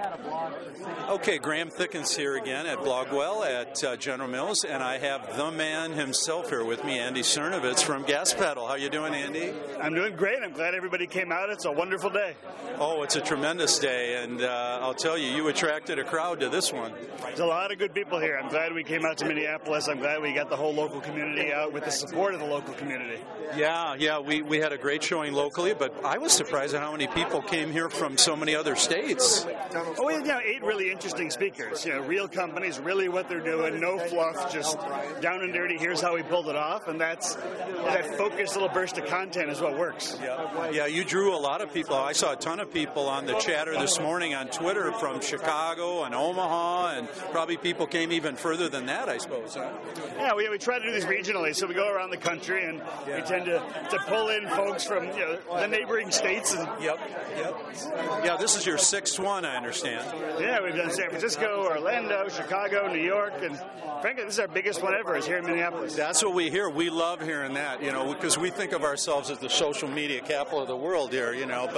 Okay, Graham Thickens here again at Blogwell at General Mills, and I have the man himself here with me, Andy Cernovitz from Gas Pedal. How you doing, Andy? I'm doing great. I'm glad everybody came out. It's a wonderful day. Oh, it's a tremendous day, and I'll tell you, you attracted a crowd to this one. There's a lot of good people here. I'm glad we came out to Minneapolis. I'm glad we got the whole local community out with the support of the local community. Yeah, we had a great showing locally, but I was surprised at how many people came here from so many other states. Oh, we had 8 really interesting speakers. Real companies, really what they're doing, no fluff, just down and dirty. Here's how we pulled it off, and that focused little burst of content is what works. Yeah, you drew a lot of people. I saw a ton of people on the chatter this morning on Twitter from Chicago and Omaha, and probably people came even further than that, I suppose. Huh? Yeah, we try to do this regionally, so we go around the country, and we tend to pull in folks from the neighboring states. Yep. Yeah, this is your 6th one, I understand. Yeah, we've done San Francisco, Orlando, Chicago, New York, and frankly, this is our biggest one ever, is here in Minneapolis. That's what we hear. We love hearing that, because we think of ourselves as the social media capital of the world here,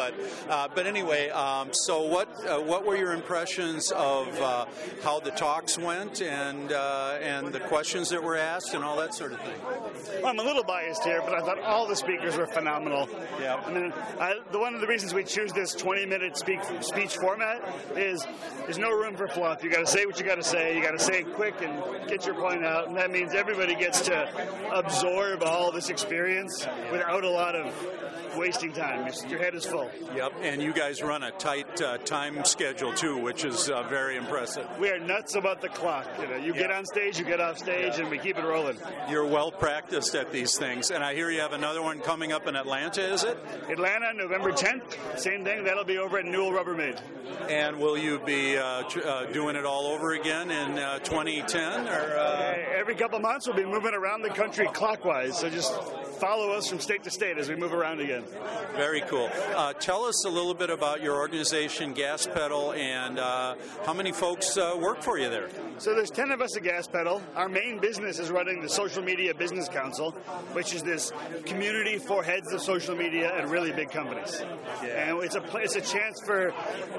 But anyway, so what were your impressions of how the talks went and the questions that were asked and all that sort of thing? Well, I'm a little biased here, but I thought all the speakers were phenomenal. Yeah. I mean, one of the reasons we choose this 20-minute speech format is there's no room for fluff. You got to say what you got to say. You got to say it quick and get your point out, and that means everybody gets to absorb all this experience without a lot of wasting time. Your head is full. Yep, and you guys run a tight time schedule too, which is very impressive. We are nuts about the clock. You get on stage, you get off stage, and we keep it rolling. You're well practiced at these things, and I hear you have another one coming up in Atlanta, is it? Atlanta, November 10th. Same thing. That'll be over at Newell Rubbermaid. And will you be doing it all over again in 2010? Or every couple months, we'll be moving around the country clockwise. So just follow us from state to state as we move around again. Very cool. Tell us a little bit about your organization, Gas Pedal, and how many folks work for you there? So there's 10 of us at Gas Pedal. Our main business is running the Social Media Business Council, which is this community for heads of social media at really big companies. Yeah. And it's a chance for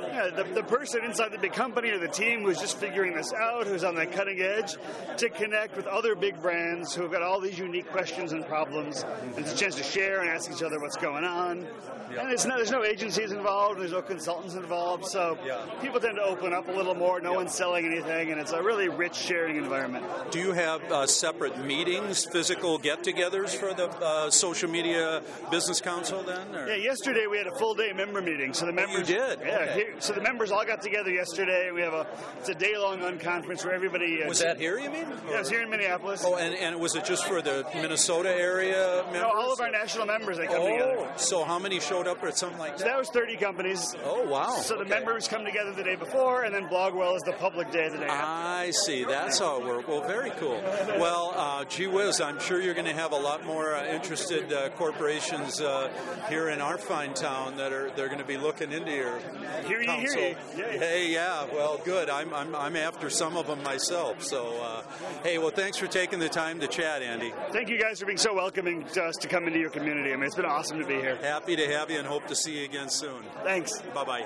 the person inside the big company or the team who's just figuring this out, who's on the cutting edge, to connect with other big brands who have got all these unique questions and problems. And it's a chance to share and ask each other what's going on. Yep. And there's no agencies involved, there's no consultants involved, so people tend to open up a little more. No one's selling anything, and it's a really rich sharing environment. Do you have separate meetings, physical get-togethers for the Social Media Business Council then? Or? Yeah, yesterday we had a full-day member meeting. So the members, you did? Yeah, okay. So the members all got together yesterday. We have it's a day-long unconference where everybody... Was that here, you mean? Yeah, it was here in Minneapolis. Oh, and was it just for the Minnesota area members? No, all of our national members, they come together. So how many showed up at something like that? So that was 30 companies. Oh, wow. So the members come together the day before, and then Blogwell is the public day the day after. I see. That's how it works. Well, very cool. Well, gee whiz, I'm sure you're going to have a lot more interested corporations here in our fine town they're going to be looking into your council. Hear you. Hey, yeah. Well, good. I'm after some of them myself. So, hey, well, thanks for taking the time to chat, Andy. Thank you guys for being so welcoming to us to come into your community. I mean, it's been awesome to be here. Happy to have you and hope to see you again soon. Thanks. Bye-bye.